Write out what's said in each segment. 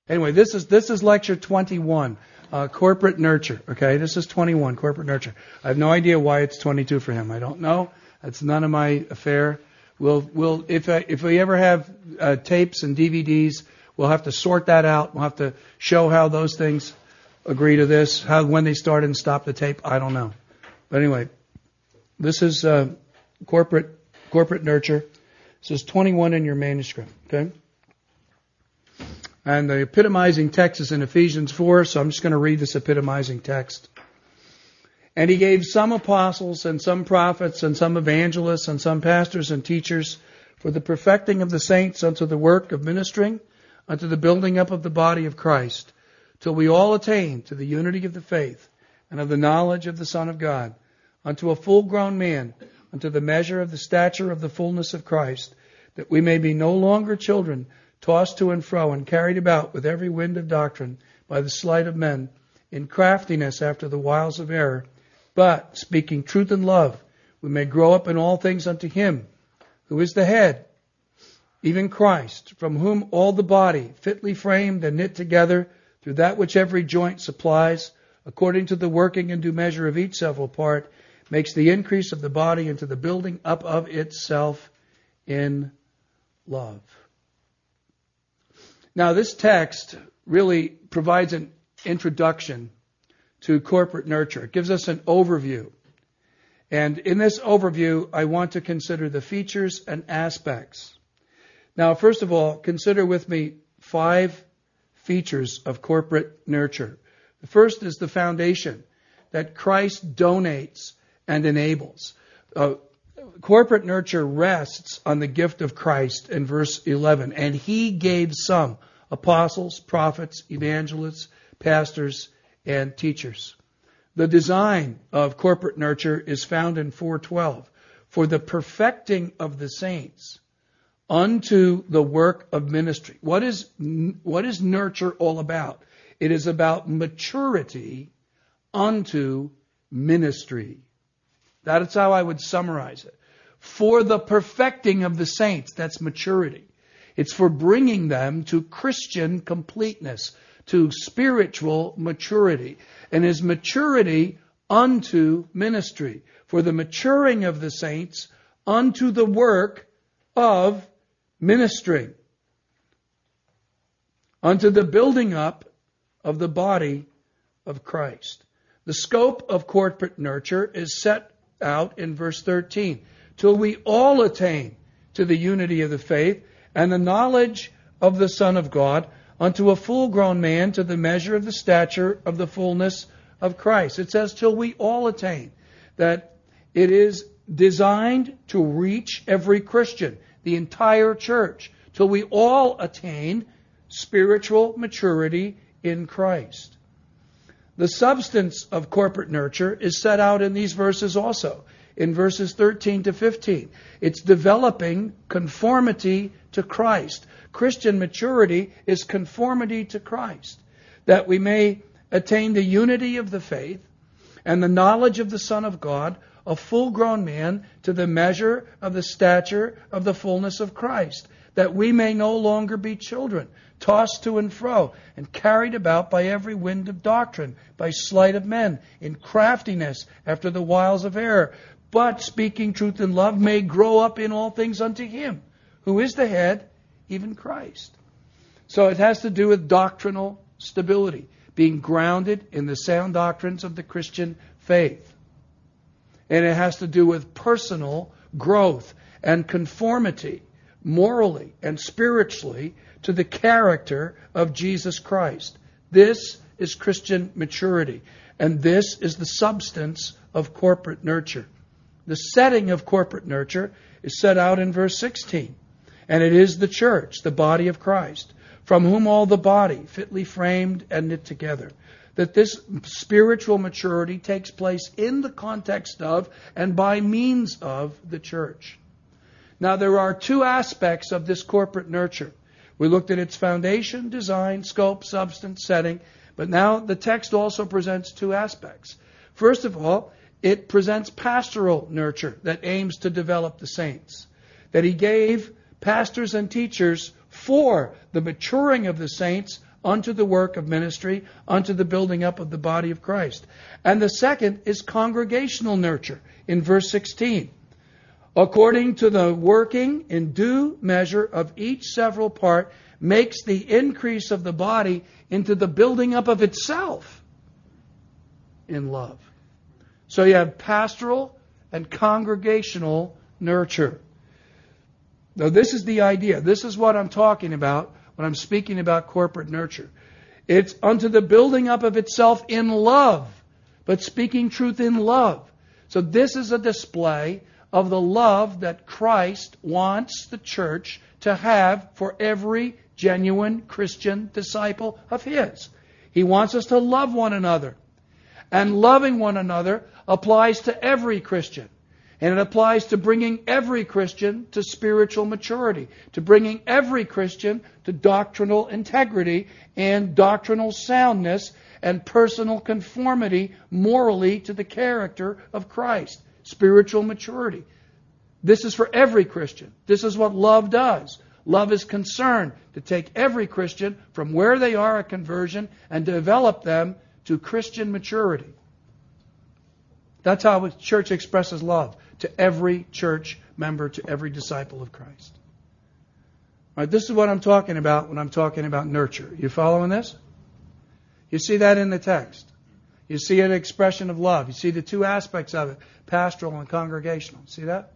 Anyway, this is lecture 21, corporate nurture. Okay, this is 21, corporate nurture. I have no idea why it's 22 for him. I don't know. That's none of my affair. We'll if we ever have tapes and DVDs, we'll have to sort that out. We'll have to show how those things agree to this, how when they start and stop the tape. I don't know. But anyway, this is corporate nurture. This is 21 in your manuscript. Okay. And the epitomizing text is in Ephesians 4, so I'm just going to read this epitomizing text. And he gave some apostles and some prophets and some evangelists and some pastors and teachers for the perfecting of the saints unto the work of ministering, unto the building up of the body of Christ, till we all attain to the unity of the faith and of the knowledge of the Son of God, unto a full-grown man, unto the measure of the stature of the fullness of Christ, that we may be no longer children, tossed to and fro and carried about with every wind of doctrine by the sleight of men, in craftiness after the wiles of error, but speaking truth in love, we may grow up in all things unto Him, who is the head, even Christ, from whom all the body, fitly framed and knit together, through that which every joint supplies, according to the working and due measure of each several part, makes the increase of the body into the building up of itself in love. Now, this text really provides an introduction to corporate nurture. It gives us an overview. And in this overview, I want to consider the features and aspects. Now, first of all, consider with me 5 features of corporate nurture. The first is the foundation that Christ donates and enables. Corporate nurture rests on the gift of Christ in verse 11. And He gave some apostles, prophets, evangelists, pastors, and teachers. The design of corporate nurture is found in 4:12. For the perfecting of the saints unto the work of ministry. What is nurture all about? It is about maturity unto ministry. That's how I would summarize it. For the perfecting of the saints, that's maturity. It's for bringing them to Christian completeness, to spiritual maturity. And is maturity unto ministry. For the maturing of the saints unto the work of ministry. Unto the building up of the body of Christ. The scope of corporate nurture is set out in verse 13. Till we all attain to the unity of the faith and the knowledge of the Son of God, unto a full-grown man, to the measure of the stature of the fullness of Christ. It says till we all attain. That it is designed to reach every Christian, the entire church, till we all attain spiritual maturity in Christ. The substance of corporate nurture is set out in these verses also, in verses 13 to 15. It's developing conformity to Christ. Christian maturity is conformity to Christ, that we may attain the unity of the faith and the knowledge of the Son of God, a full-grown man, to the measure of the stature of the fullness of Christ, that we may no longer be children, tossed to and fro, and carried about by every wind of doctrine, by sleight of men, in craftiness after the wiles of error, but speaking truth in love may grow up in all things unto Him, who is the head, even Christ. So it has to do with doctrinal stability, being grounded in the sound doctrines of the Christian faith. And it has to do with personal growth and conformity, morally and spiritually, to the character of Jesus Christ. This is Christian maturity. And this is the substance of corporate nurture. The setting of corporate nurture is set out in verse 16. And it is the church, the body of Christ, from whom all the body, fitly framed and knit together. That this spiritual maturity takes place in the context of and by means of the church. Now, there are 2 aspects of this corporate nurture. We looked at its foundation, design, scope, substance, setting. But now the text also presents 2 aspects. First of all, it presents pastoral nurture that aims to develop the saints. That He gave pastors and teachers for the maturing of the saints unto the work of ministry, unto the building up of the body of Christ. And the second is congregational nurture in verse 16. According to the working in due measure of each several part, makes the increase of the body into the building up of itself in love. So you have pastoral and congregational nurture. Now this is the idea. This is what I'm talking about when I'm speaking about corporate nurture. It's unto the building up of itself in love, but speaking truth in love. So this is a display of the love that Christ wants the church to have for every genuine Christian disciple of His. He wants us to love one another. And loving one another applies to every Christian. And it applies to bringing every Christian to spiritual maturity, to bringing every Christian to doctrinal integrity and doctrinal soundness and personal conformity morally to the character of Christ. Spiritual maturity. This is for every Christian. This is what love does. Love is concerned to take every Christian from where they are at conversion and develop them to Christian maturity. That's how the church expresses love to every church member, to every disciple of Christ. All right, this is what I'm talking about when I'm talking about nurture. You following this? You see that in the text. You see an expression of love. You see the two aspects of it, pastoral and congregational. See that?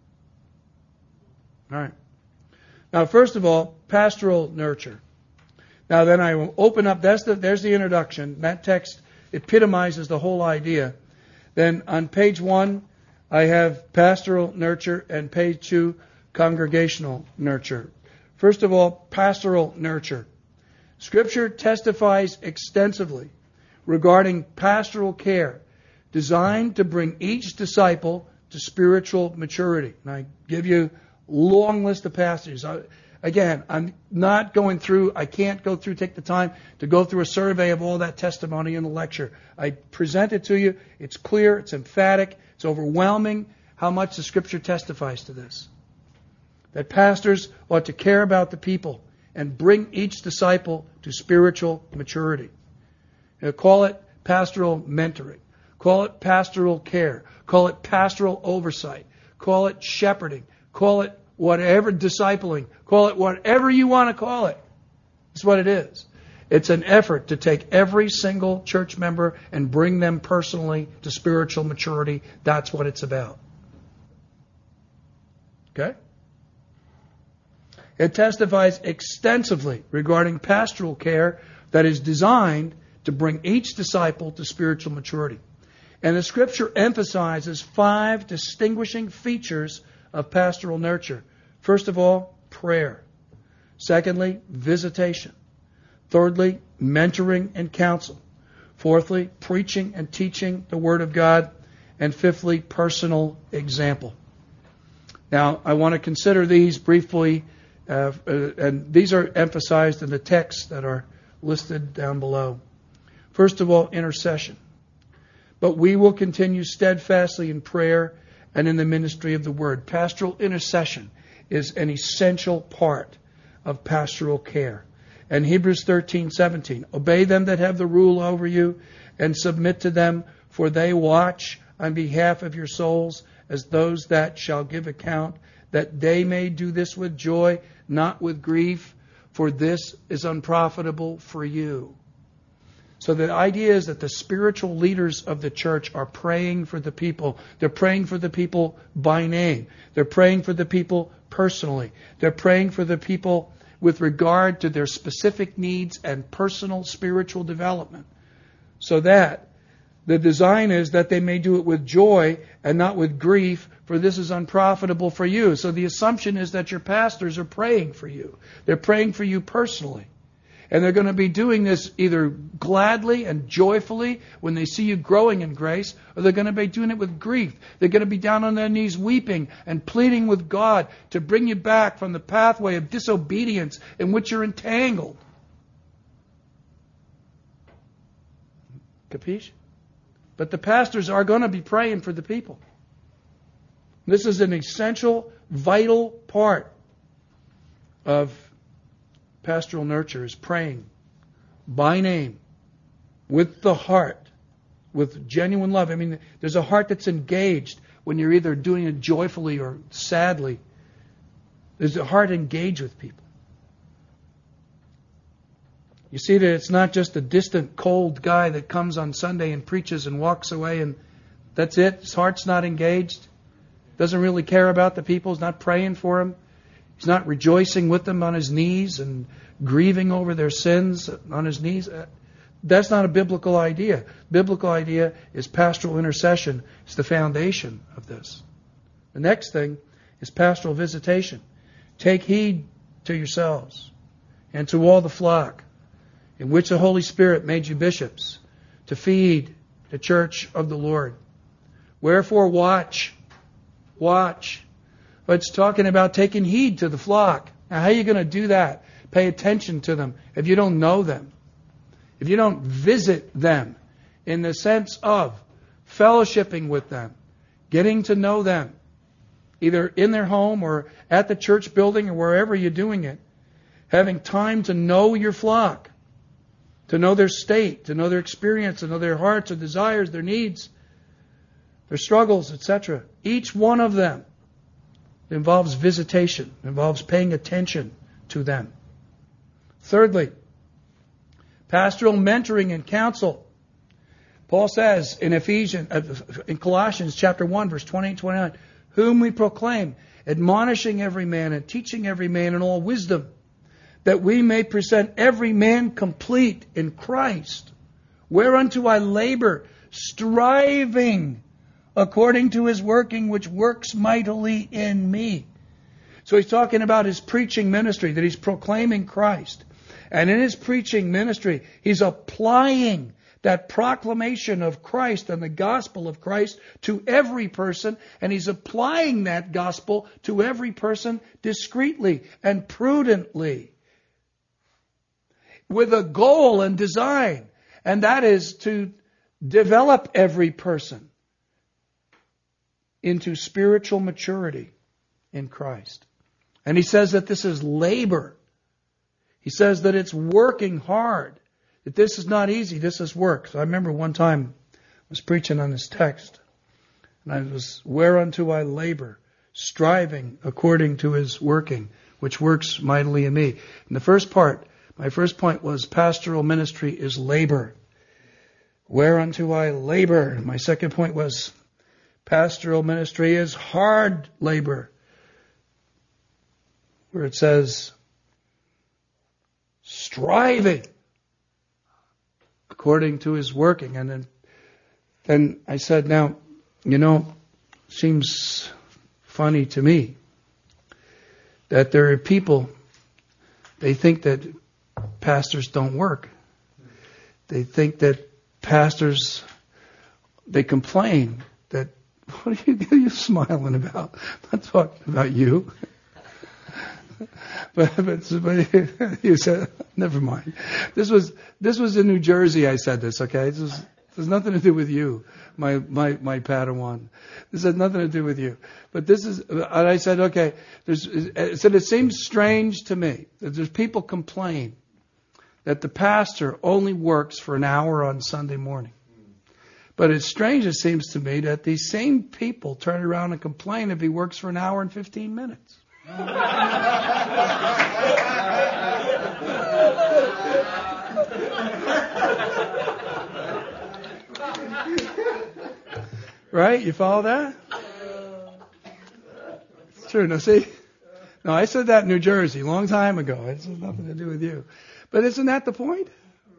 All right. Now, first of all, pastoral nurture. Now, then I will open up. There's the introduction. That text epitomizes the whole idea. Then on page 1, I have pastoral nurture, and page 2, congregational nurture. First of all, pastoral nurture. Scripture testifies extensively regarding pastoral care designed to bring each disciple to spiritual maturity. And I give you a long list of passages. Again, I'm not going through, I can't go through, take the time to go through a survey of all that testimony in the lecture. I present it to you. It's clear, it's emphatic, it's overwhelming how much the Scripture testifies to this. That pastors ought to care about the people and bring each disciple to spiritual maturity. Call it pastoral mentoring. Call it pastoral care. Call it pastoral oversight. Call it shepherding. Call it whatever, discipling. Call it whatever you want to call it. That's what it is. It's an effort to take every single church member and bring them personally to spiritual maturity. That's what it's about. Okay? It testifies extensively regarding pastoral care that is designed to bring each disciple to spiritual maturity. And the Scripture emphasizes 5 distinguishing features of pastoral nurture. First of all, prayer. Secondly, visitation. Thirdly, mentoring and counsel. Fourthly, preaching and teaching the Word of God. And fifthly, personal example. Now, I want to consider these briefly, and these are emphasized in the texts that are listed down below. First of all, intercession. But we will continue steadfastly in prayer and in the ministry of the Word. Pastoral intercession is an essential part of pastoral care. And Hebrews 13:17, obey them that have the rule over you and submit to them, for they watch on behalf of your souls as those that shall give account, that they may do this with joy, not with grief, for this is unprofitable for you. So the idea is that the spiritual leaders of the church are praying for the people. They're praying for the people by name. They're praying for the people personally. They're praying for the people with regard to their specific needs and personal spiritual development. So that the design is that they may do it with joy and not with grief, for this is unprofitable for you. So the assumption is that your pastors are praying for you. They're praying for you personally. And they're going to be doing this either gladly and joyfully when they see you growing in grace, or they're going to be doing it with grief. They're going to be down on their knees weeping and pleading with God to bring you back from the pathway of disobedience in which you're entangled. Capiche? But the pastors are going to be praying for the people. This is an essential, vital part of pastoral nurture, is praying by name, with the heart, with genuine love. I mean, there's a heart that's engaged when you're either doing it joyfully or sadly. There's a heart engaged with people. You see that it's not just a distant, cold guy that comes on Sunday and preaches and walks away and that's it. His heart's not engaged. Doesn't really care about the people. He's not praying for them. He's not rejoicing with them on his knees and grieving over their sins on his knees. That's not a biblical idea. Biblical idea is pastoral intercession. It's the foundation of this. The next thing is pastoral visitation. Take heed to yourselves and to all the flock in which the Holy Spirit made you bishops, to feed the church of the Lord. Wherefore watch. Watch. But it's talking about taking heed to the flock. Now how are you going to do that? Pay attention to them if you don't know them. If you don't visit them in the sense of fellowshipping with them, getting to know them, either in their home or at the church building or wherever you're doing it, having time to know your flock, to know their state, to know their experience, to know their hearts, their desires, their needs, their struggles, etc. Each one of them involves visitation, involves paying attention to them. Thirdly, pastoral mentoring and counsel. Paul says in Colossians chapter 1, verse 20 and 29, whom we proclaim, admonishing every man and teaching every man in all wisdom, that we may present every man complete in Christ, whereunto I labor, striving according to his working, which works mightily in me. So he's talking about his preaching ministry, that he's proclaiming Christ. And in his preaching ministry, he's applying that proclamation of Christ and the gospel of Christ to every person, and he's applying that gospel to every person discreetly and prudently, with a goal and design, and that is to develop every person into spiritual maturity in Christ. And he says that this is labor. He says that it's working hard, that this is not easy, this is work. So I remember one time I was preaching on this text, and I was, whereunto I labor, striving according to his working, which works mightily in me. And the first part, my first point was pastoral ministry is labor. Whereunto I labor. My second point was pastoral ministry is hard labor, where it says striving according to his working. And then I said, now, seems funny to me that there are people, they think that pastors don't work. They think that pastors, they complain that, what are you smiling about? I'm not talking about you. But you said, never mind. This was in New Jersey. I said this. Okay, this has nothing to do with you, my Padawan. This has nothing to do with you. But this is, and I said, okay. It seems strange to me that there's people complain that the pastor only works for an hour on Sunday morning. But it's strange, it seems to me, that these same people turn around and complain if he works for an hour and 15 minutes. Right? You follow that? It's true. No, see? No, I said that in New Jersey a long time ago. It has nothing to do with you. But isn't that the point?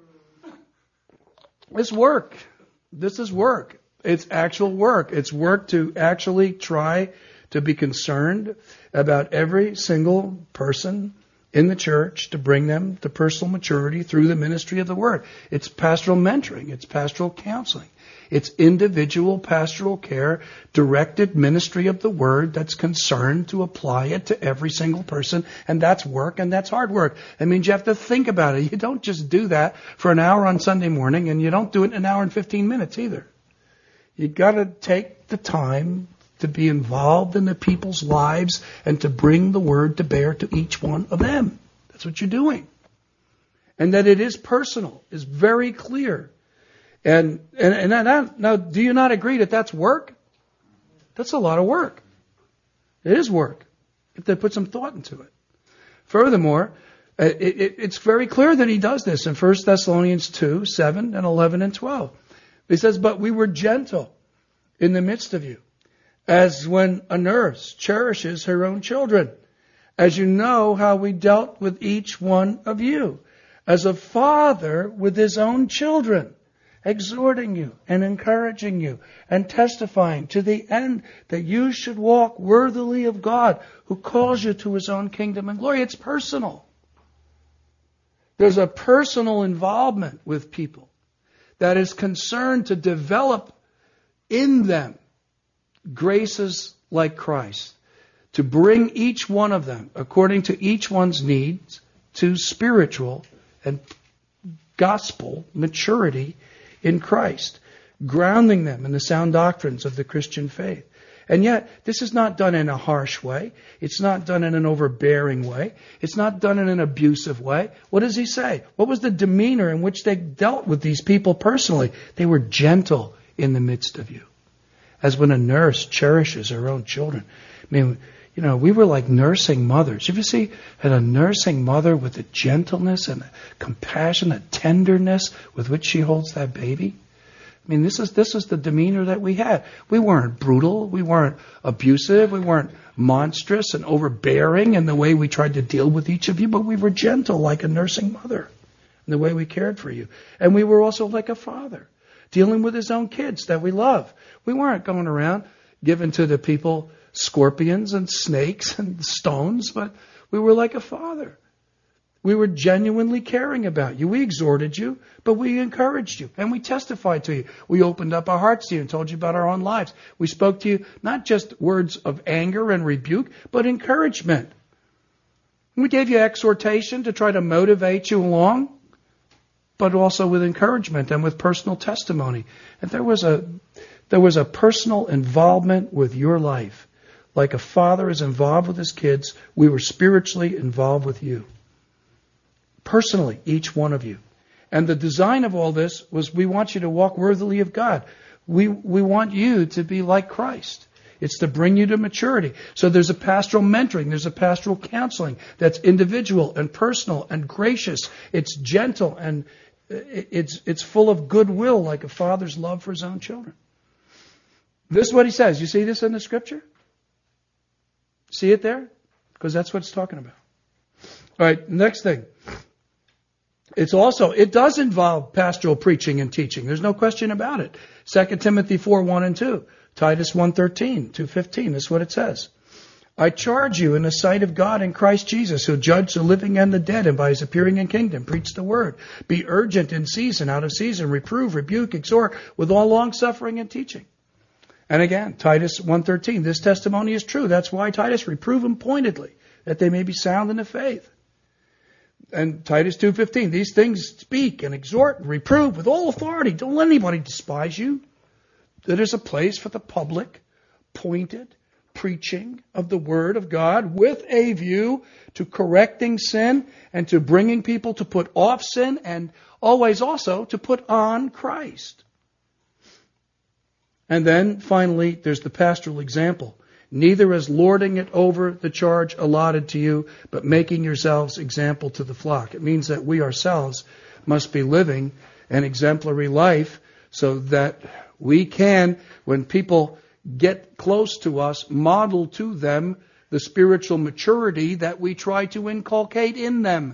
It's work. This is work. It's actual work. It's work to actually try to be concerned about every single person in the church, to bring them to personal maturity through the ministry of the Word. It's pastoral mentoring. It's pastoral counseling. It's individual pastoral care, directed ministry of the Word that's concerned to apply it to every single person. And that's work, and that's hard work. That means you have to think about it. You don't just do that for an hour on Sunday morning, and you don't do it in an hour and 15 minutes either. You've got to take the time to be involved in the people's lives and to bring the Word to bear to each one of them. That's what you're doing. and that it is personal is very clear. And now, do you not agree that that's work? That's a lot of work. It is work. If they put some thought into it. Furthermore, it's very clear that he does this in 1 Thessalonians 2, 7 and 11 and 12. He says, but we were gentle in the midst of you, as when a nurse cherishes her own children, as you know how we dealt with each one of you, as a father with his own children, exhorting you and encouraging you and testifying to the end that you should walk worthily of God who calls you to his own kingdom and glory. It's personal. There's a personal involvement with people that is concerned to develop in them graces like Christ, to bring each one of them, according to each one's needs, to spiritual and gospel maturity in Christ, grounding them in the sound doctrines of the Christian faith. And yet, this is not done in a harsh way. It's not done in an overbearing way. It's not done in an abusive way. What does he say? What was the demeanor in which they dealt with these people personally? They were gentle in the midst of you. As when a nurse cherishes her own children. I mean, we were like nursing mothers. You ever see a nursing mother with the gentleness and the compassion, the tenderness with which she holds that baby? I mean, this is the demeanor that we had. We weren't brutal. We weren't abusive. We weren't monstrous and overbearing in the way we tried to deal with each of you, but we were gentle like a nursing mother in the way we cared for you. And we were also like a father, dealing with his own kids that we love. We weren't going around giving to the people scorpions and snakes and stones, but we were like a father. We were genuinely caring about you. We exhorted you, but we encouraged you and we testified to you. We opened up our hearts to you and told you about our own lives. We spoke to you not just words of anger and rebuke, but encouragement. We gave you exhortation to try to motivate you along, but also with encouragement and with personal testimony. And there was a personal involvement with your life. Like a father is involved with his kids, we were spiritually involved with you. Personally, each one of you. And the design of all this was we want you to walk worthily of God. We want you to be like Christ. It's to bring you to maturity. So there's a pastoral mentoring, there's a pastoral counseling that's individual and personal and gracious. It's gentle and it's full of goodwill like a father's love for his own children. This is what he says. You see this in the scripture? See it there? Because that's what it's talking about. All right, next thing. It does involve pastoral preaching and teaching. There's no question about it. 2 Timothy 4, 1 and 2. Titus 1:13, 2:15. This is what it says. I charge you in the sight of God in Christ Jesus, who judged the living and the dead, and by his appearing in kingdom, preach the word. Be urgent in season, out of season, reprove, rebuke, exhort, with all long suffering and teaching. And again, Titus 1:13. This testimony is true. That's why, Titus, reprove them pointedly, that they may be sound in the faith. And Titus 2:15. These things speak and exhort and reprove with all authority. Don't let anybody despise you. There is a place for the public, pointed preaching of the Word of God with a view to correcting sin and to bringing people to put off sin and always also to put on Christ. And then finally, there's the pastoral example. Neither as lording it over the charge allotted to you, but making yourselves example to the flock. It means that we ourselves must be living an exemplary life so that we can, when people get close to us, model to them the spiritual maturity that we try to inculcate in them.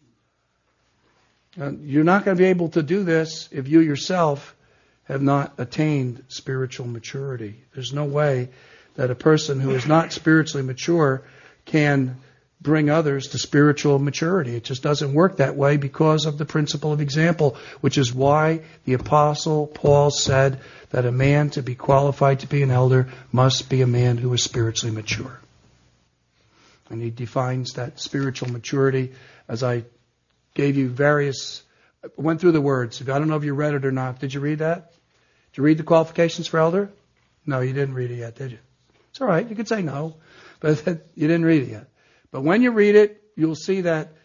You're not going to be able to do this if you yourself have not attained spiritual maturity. There's no way that a person who is not spiritually mature can bring others to spiritual maturity. It just doesn't work that way because of the principle of example, which is why the Apostle Paul said that a man to be qualified to be an elder must be a man who is spiritually mature. And he defines that spiritual maturity as I gave you went through the words. I don't know if you read it or not. Did you read that? Did you read the qualifications for elder? No, you didn't read it yet, did you? It's all right. You could say no, but you didn't read it yet. But when you read it, you'll see that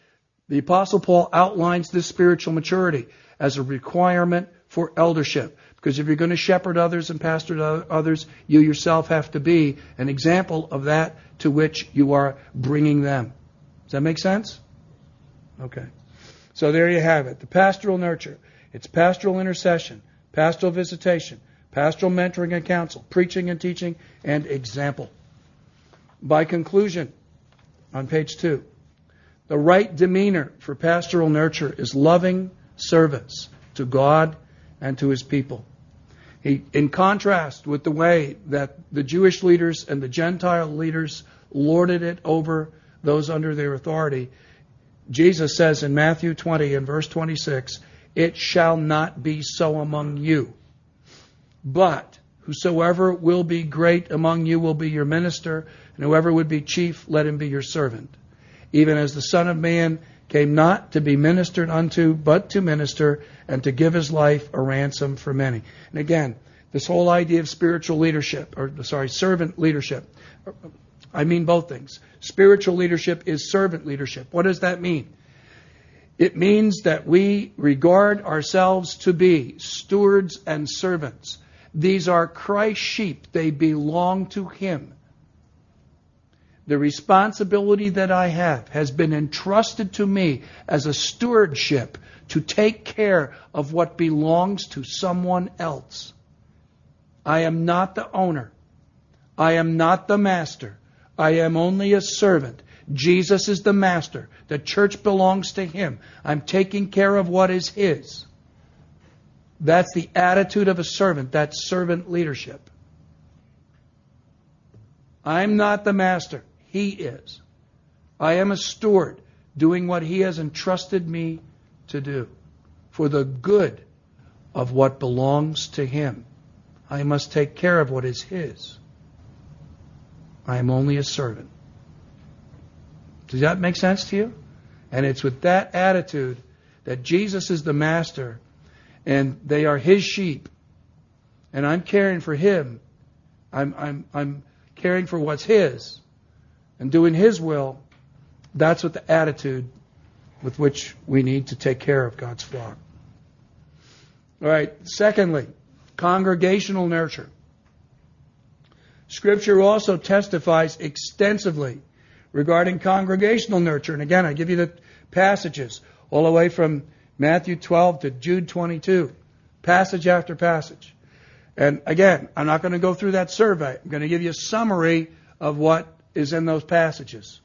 The Apostle Paul outlines this spiritual maturity as a requirement for eldership. Because if you're going to shepherd others and pastor others, you yourself have to be an example of that to which you are bringing them. Does that make sense? Okay. So there you have it. The pastoral nurture. It's pastoral intercession, pastoral visitation, pastoral mentoring and counsel, preaching and teaching, and example. By conclusion, on page 2, the right demeanor for pastoral nurture is loving service to God and to His people. In contrast with the way that the Jewish leaders and the Gentile leaders lorded it over those under their authority, Jesus says in Matthew 20 and verse 26, "It shall not be so among you. But whosoever will be great among you will be your minister, and whoever would be chief, let him be your servant. Even as the Son of Man came not to be ministered unto, but to minister, and to give His life a ransom for many." And again, this whole idea of spiritual leadership, servant leadership, I mean both things. Spiritual leadership is servant leadership. What does that mean? It means that we regard ourselves to be stewards and servants. These are Christ's sheep. They belong to Him. The responsibility that I have has been entrusted to me as a stewardship to take care of what belongs to someone else. I am not the owner. I am not the master. I am only a servant. Jesus is the master. The church belongs to Him. I'm taking care of what is His. That's the attitude of a servant. That's servant leadership. I'm not the master. He is. I am a steward doing what He has entrusted me to do for the good of what belongs to Him. I must take care of what is His. I am only a servant. Does that make sense to you? And it's with that attitude that Jesus is the master and they are His sheep and I'm caring for Him. I'm caring for what's His and doing His will. That's what the attitude with which we need to take care of God's flock. All right. Secondly, congregational nurture. Scripture also testifies extensively regarding congregational nurture. And again, I give you the passages all the way from Matthew 12 to Jude 22. Passage after passage. And again, I'm not going to go through that survey. I'm going to give you a summary of what is in those passages.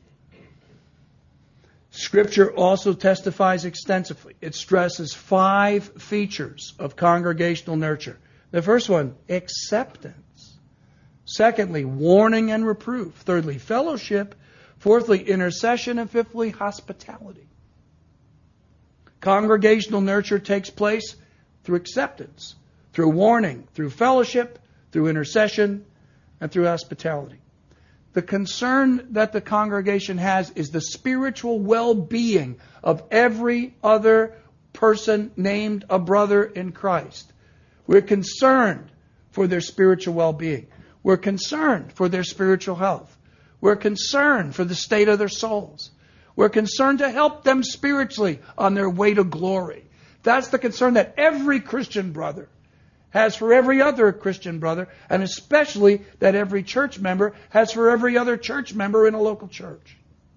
Scripture also testifies extensively. It stresses 5 features of congregational nurture. The first one, acceptance. Secondly, warning and reproof. Thirdly, fellowship. Fourthly, intercession. And fifthly, hospitality. Congregational nurture takes place through acceptance, through warning, through fellowship, through intercession, and through hospitality. The concern that the congregation has is the spiritual well-being of every other person named a brother in Christ. We're concerned for their spiritual well-being. We're concerned for their spiritual health. We're concerned for the state of their souls. We're concerned to help them spiritually on their way to glory. That's the concern that every Christian brother has for every other Christian brother, and especially that every church member has for every other church member in a local church.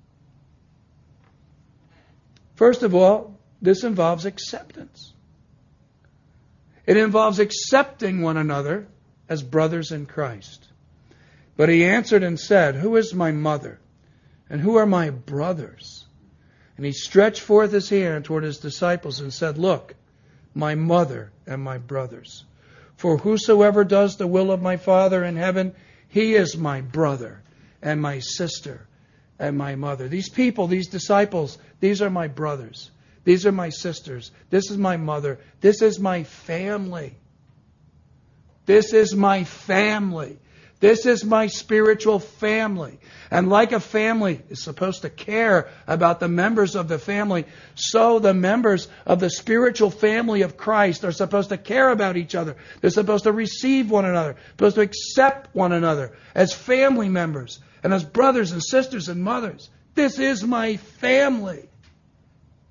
First of all, this involves acceptance. It involves accepting one another as brothers in Christ. But he answered and said, "Who is my mother? And who are my brothers?" And he stretched forth his hand toward his disciples and said, "Look, my mother and my brothers. For whosoever does the will of my Father in heaven, he is my brother and my sister and my mother." These people, these disciples, these are my brothers. These are my sisters. This is my mother. This is my family. This is my family. This is my spiritual family. And like a family is supposed to care about the members of the family, so the members of the spiritual family of Christ are supposed to care about each other. They're supposed to receive one another, supposed to accept one another as family members and as brothers and sisters and mothers. This is my family.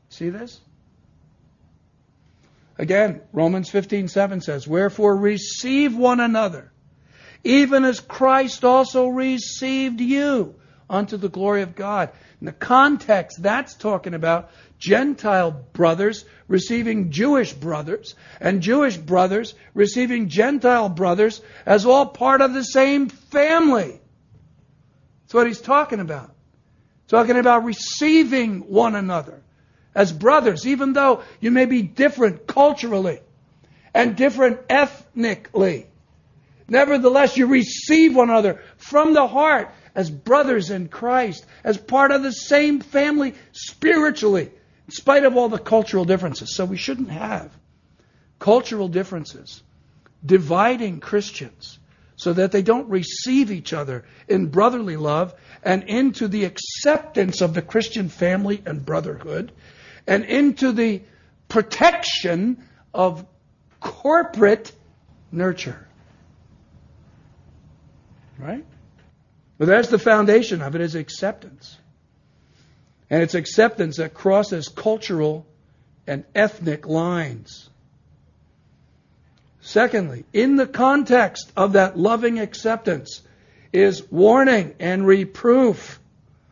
See this? Again, Romans 15:7 says, "Wherefore receive one another, even as Christ also received you unto the glory of God." In the context, that's talking about Gentile brothers receiving Jewish brothers, and Jewish brothers receiving Gentile brothers as all part of the same family. That's what he's talking about. Talking about receiving one another as brothers, even though you may be different culturally and different ethnically. Nevertheless, you receive one another from the heart as brothers in Christ, as part of the same family spiritually, in spite of all the cultural differences. So we shouldn't have cultural differences dividing Christians so that they don't receive each other in brotherly love and into the acceptance of the Christian family and brotherhood and into the protection of corporate nurture. Right? But that's the foundation of it, is acceptance. And it's acceptance that crosses cultural and ethnic lines. Secondly, in the context of that loving acceptance is warning and reproof.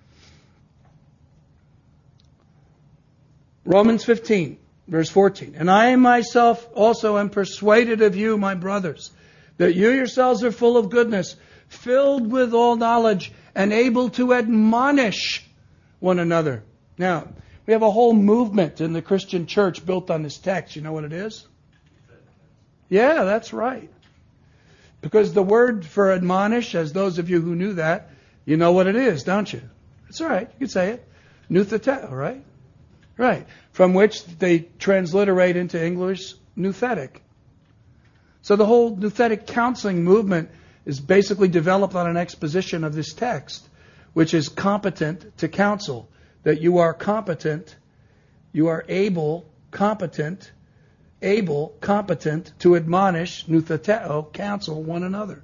Romans 15, verse 14. "And I myself also am persuaded of you, my brothers, that you yourselves are full of goodness, filled with all knowledge, and able to admonish one another." Now, we have a whole movement in the Christian church built on this text. You know what it is? Yeah, that's right. Because the word for admonish, as those of you who knew that, you know what it is, don't you? It's all right. You can say it. Noutheteo, right? Right. From which they transliterate into English, nouthetic. So the whole nouthetic counseling movement is basically developed on an exposition of this text, which is competent to counsel. That you are competent, you are able, competent to admonish, noutheteo, counsel one another.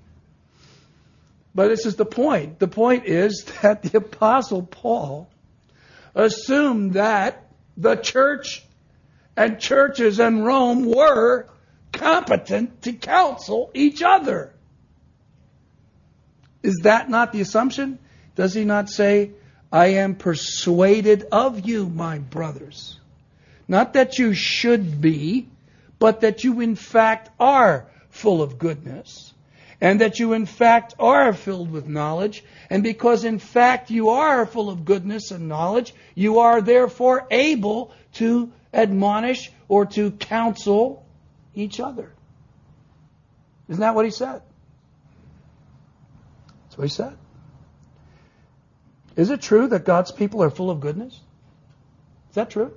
But this is the point. The point is that the Apostle Paul assumed that the church and churches in Rome were competent to counsel each other. Is that not the assumption? Does he not say, "I am persuaded of you, my brothers"? Not that you should be, but that you in fact are full of goodness. And that you in fact are filled with knowledge. And because in fact you are full of goodness and knowledge, you are therefore able to admonish or to counsel each other. Isn't that what he said? That's what he said. Is it true that God's people are full of goodness? Is that true?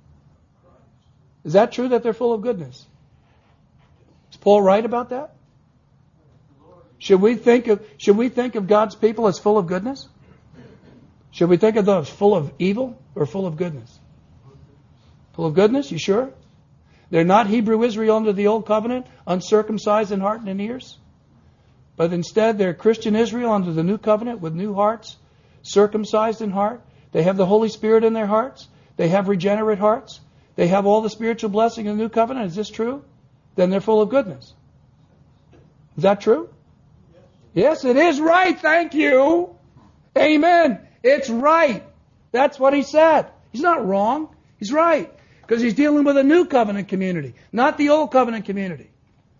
Is that true that they're full of goodness? Is Paul right about that? Should we think of God's people as full of goodness? Should we think of them as full of evil or full of goodness? Full of goodness, you sure? They're not Hebrew Israel under the old covenant, uncircumcised in heart and in ears. But instead they're Christian Israel under the new covenant with new hearts, circumcised in heart. They have the Holy Spirit in their hearts. They have regenerate hearts. They have all the spiritual blessing in the new covenant. Is this true? Then they're full of goodness. Is that true? Yes, it is right. Thank you. Amen. It's right. That's what he said. He's not wrong. He's right. Because he's dealing with a new covenant community, not the old covenant community.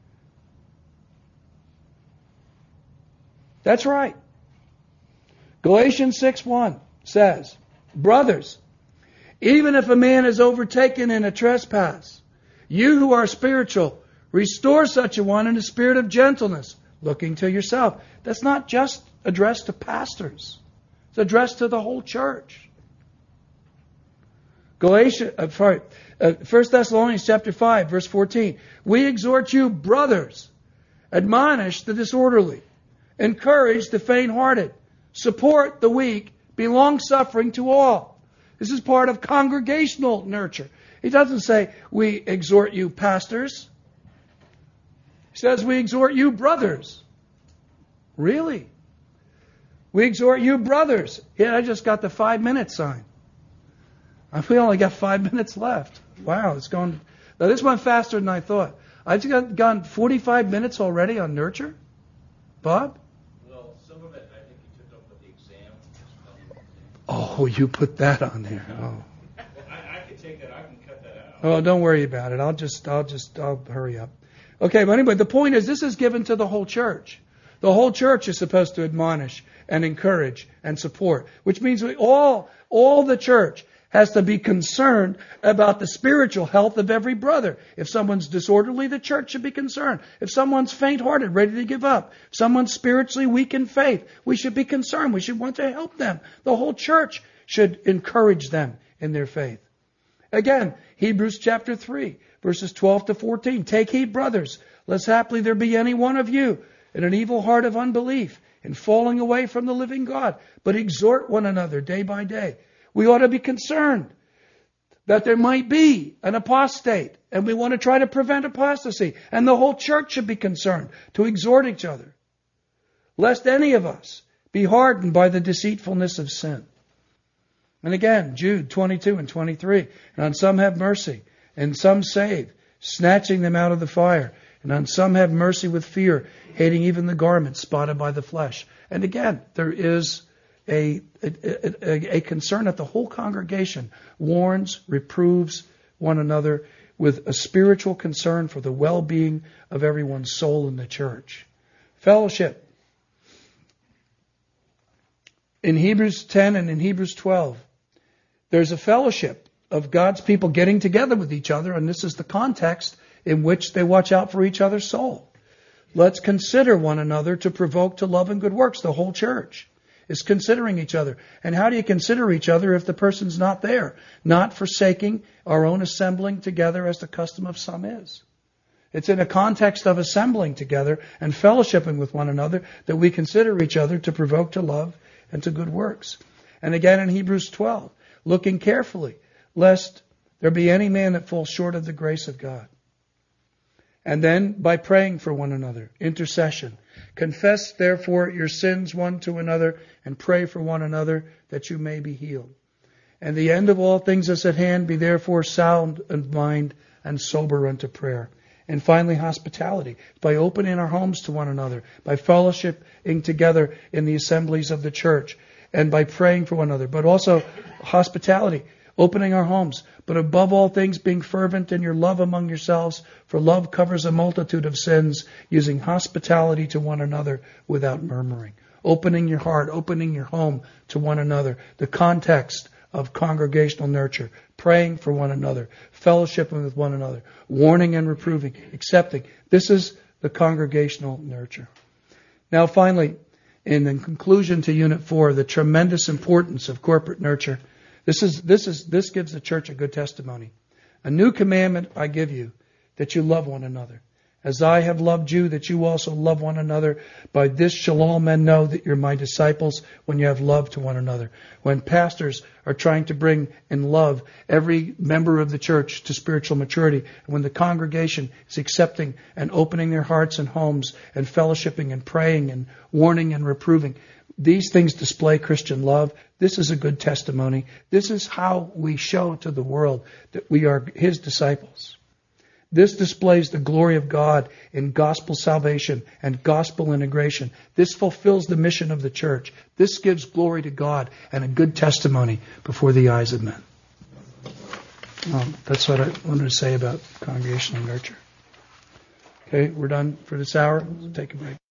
That's right. Galatians 6:1 says, "Brothers, even if a man is overtaken in a trespass, you who are spiritual, restore such a one in a spirit of gentleness, looking to yourself." That's not just addressed to pastors. It's addressed to the whole church. 1 Thessalonians chapter 5, verse 14. "We exhort you, brothers, admonish the disorderly, encourage the faint-hearted, support the weak, be long-suffering to all." This is part of congregational nurture. He doesn't say, "We exhort you, pastors." He says, "We exhort you, brothers." Really? We exhort you, brothers. Yeah, I just got the 5-minute sign. We only got 5 minutes left. Wow, it's going. Now this went faster than I thought. I just gone 45 minutes already on nurture. Bob? Well, some of it I think you took up with the exam. Oh, you put that on there. Oh. Well, I could take that. I can cut that out. Oh, don't worry about it. I'll hurry up. Okay, but anyway, the point is this is given to the whole church. The whole church is supposed to admonish and encourage and support, which means all the church has to be concerned about the spiritual health of every brother. If someone's disorderly, the church should be concerned. If someone's faint-hearted, ready to give up, if someone's spiritually weak in faith, we should be concerned. We should want to help them. The whole church should encourage them in their faith. Again, Hebrews chapter 3, verses 12 to 14. Take heed, brothers, lest haply there be any one of you in an evil heart of unbelief, in falling away from the living God, but exhort one another day by day. We ought to be concerned that there might be an apostate, and we want to try to prevent apostasy. And the whole church should be concerned to exhort each other, lest any of us be hardened by the deceitfulness of sin. And again, Jude 22 and 23. And on some have mercy, and some save, snatching them out of the fire. And on some have mercy with fear, hating even the garments spotted by the flesh. And again, there is a concern that the whole congregation warns, reproves one another with a spiritual concern for the well-being of everyone's soul in the church. Fellowship. In Hebrews 10 and in Hebrews 12, there's a fellowship of God's people getting together with each other, and this is the context in which they watch out for each other's soul. Let's consider one another to provoke to love and good works. The whole church is considering each other. And how do you consider each other if the person's not there? Not forsaking our own assembling together as the custom of some is. It's in a context of assembling together and fellowshipping with one another that we consider each other to provoke to love and to good works. And again in Hebrews 12, looking carefully, lest there be any man that falls short of the grace of God. And then by praying for one another, intercession. Confess therefore your sins one to another and pray for one another that you may be healed. And the end of all things is at hand. Be therefore sound of mind and sober unto prayer. And finally, hospitality. By opening our homes to one another, by fellowshipping together in the assemblies of the church, and by praying for one another. But also hospitality, opening our homes. But above all things, being fervent in your love among yourselves, for love covers a multitude of sins, using hospitality to one another without murmuring. Opening your heart, opening your home to one another. The context of congregational nurture. Praying for one another. Fellowshipping with one another. Warning and reproving. Accepting. This is the congregational nurture. Now finally, in the conclusion to Unit 4, the tremendous importance of corporate nurture. This gives the church a good testimony. A new commandment I give you, that you love one another. As I have loved you, that you also love one another. By this shall all men know that you're my disciples, when you have love to one another. When pastors are trying to bring in love every member of the church to spiritual maturity, and when the congregation is accepting and opening their hearts and homes and fellowshipping and praying and warning and reproving, these things display Christian love. This is a good testimony. This is how we show to the world that we are His disciples. This displays the glory of God in gospel salvation and gospel integration. This fulfills the mission of the church. This gives glory to God and a good testimony before the eyes of men. That's what I wanted to say about congregational nurture. Okay, we're done for this hour. We'll take a break.